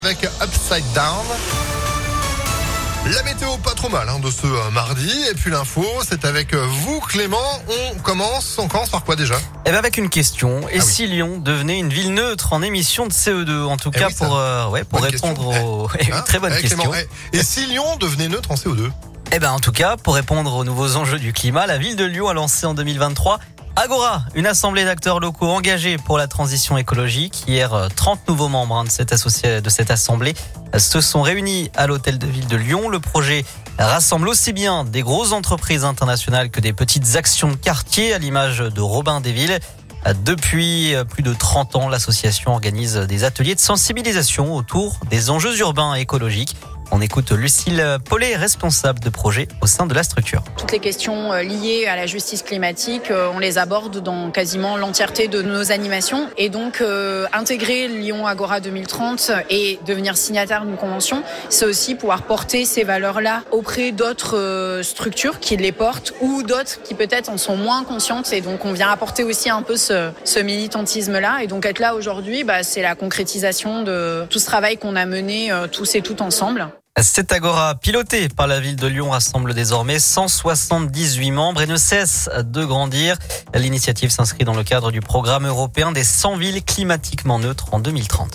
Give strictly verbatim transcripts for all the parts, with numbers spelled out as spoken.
Avec Upside Down. La météo pas trop mal hein, de ce euh, mardi. Et puis l'info, c'est avec euh, vous Clément. On commence, on commence par quoi déjà ? Eh ben avec une question. Et Ah si oui. Lyon devenait une ville neutre en émissions de C O deux ? En tout Eh cas oui, ça. pour, euh, ouais, pour Bonne répondre question. aux... Eh, Très bonne eh, question. Clément, eh. Et si Lyon devenait neutre en C O deux ? Eh ben en tout cas, pour répondre aux nouveaux enjeux du climat, la ville de Lyon a lancé en deux mille vingt-trois Agora, une assemblée d'acteurs locaux engagés pour la transition écologique. Hier, trente nouveaux membres hein, de cette associé... de cette assemblée se sont réunis à l'hôtel de ville de Lyon. Le projet rassemble aussi bien des grosses entreprises internationales que des petites actions de quartier, à l'image de Robin des Villes. Depuis plus de trente ans, l'association organise des ateliers de sensibilisation autour des enjeux urbains et écologiques. On écoute Lucille Paulet, responsable de projet au sein de la structure. Toutes les questions liées à la justice climatique, on les aborde dans quasiment l'entièreté de nos animations. Et donc, euh, intégrer Lyon Agora deux mille trente et devenir signataire d'une convention, c'est aussi pouvoir porter ces valeurs-là auprès d'autres euh, structures qui les portent ou d'autres qui peut-être en sont moins conscientes. Et donc, on vient apporter aussi un peu ce, ce militantisme-là. Et donc, être là aujourd'hui, bah, c'est la concrétisation de tout ce travail qu'on a mené euh, tous et toutes ensemble. Cette Agora, pilotée par la ville de Lyon, rassemble désormais cent soixante-dix-huit membres et ne cesse de grandir. L'initiative s'inscrit dans le cadre du programme européen des cent villes climatiquement neutres en deux mille trente.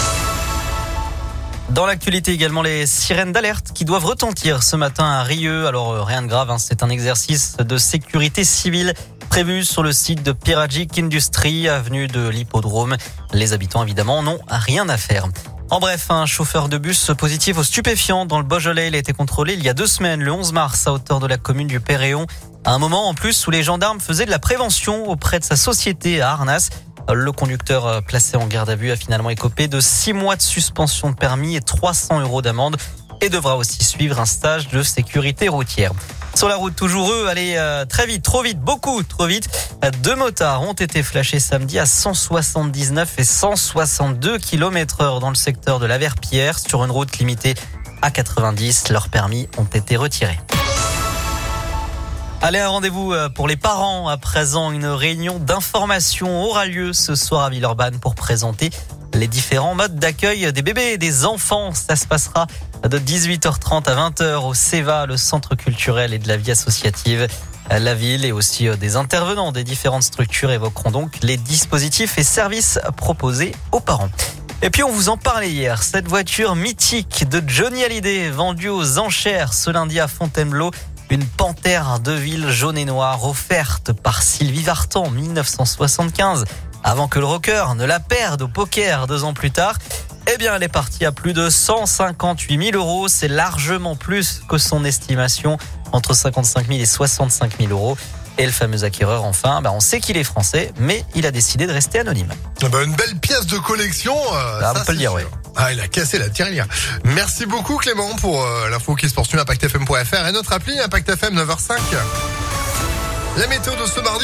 Dans l'actualité également, les sirènes d'alerte qui doivent retentir ce matin à Rieux. Alors rien de grave, hein, c'est un exercice de sécurité civile prévu sur le site de Piragic Industries, avenue de l'Hippodrome. Les habitants évidemment n'ont rien à faire. En bref, un chauffeur de bus positif aux stupéfiants dans le Beaujolais. Il a été contrôlé il y a deux semaines, le onze mars, à hauteur de la commune du Péréon. À un moment en plus où les gendarmes faisaient de la prévention auprès de sa société à Arnas. Le conducteur placé en garde à vue a finalement écopé de six mois de suspension de permis et trois cents euros d'amende et devra aussi suivre un stage de sécurité routière. Sur la route, toujours eux, allez euh, très vite, trop vite, beaucoup trop vite. Deux motards ont été flashés samedi à cent soixante-dix-neuf et cent soixante-deux kilomètres heure dans le secteur de la Verpillière sur une route limitée à quatre-vingt-dix. Leurs permis ont été retirés. Allez, un rendez-vous pour les parents. À présent, une réunion d'information aura lieu ce soir à Villeurbanne pour présenter les différents modes d'accueil des bébés et des enfants. Ça se passera de dix-huit heures trente à vingt heures au CEVA, le centre culturel et de la vie associative. La ville et aussi des intervenants des différentes structures évoqueront donc les dispositifs et services proposés aux parents. Et puis on vous en parlait hier, cette voiture mythique de Johnny Hallyday vendue aux enchères ce lundi à Fontainebleau. Une panthère de ville jaune et noire offerte par Sylvie Vartan en dix-neuf cent soixante-quinze. Avant que le rocker ne la perde au poker deux ans plus tard, eh bien elle est partie à plus de cent cinquante-huit mille euros. C'est largement plus que son estimation, entre cinquante-cinq mille et soixante-cinq mille euros. Et le fameux acquéreur, enfin, bah on sait qu'il est français, mais il a décidé de rester anonyme. Ah bah, une belle pièce de collection. Euh, Ah, ça, on peut le dire, sûr. oui. Ah, il a cassé la tirelire. Merci beaucoup Clément pour euh, l'info qui se poursuit à impact f m point f r et notre appli Impact F M neuf heures zéro cinq. La météo de ce mardi.